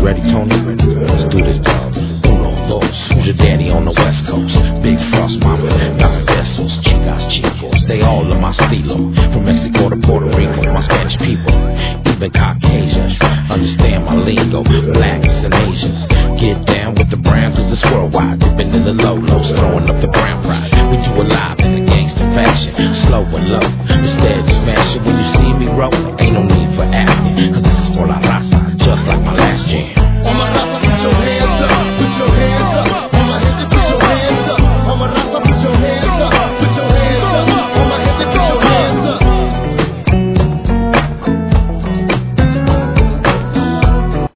ready, Tony? Let's do this, dog. Uno, dos. Who's your daddy on the West Coast? Big Frost Mama, Dr. Besos, Chicas, Chicos. They all in my stilo. From Mexico to Puerto Rico, my Spanish people. Even Caucasians understand my lingo. Blacks and Asians get down with the brand, cause it's worldwide. Dipping in the low-lows, throwing up the brown pride. We do it live in the gangster fashion. Slow and low.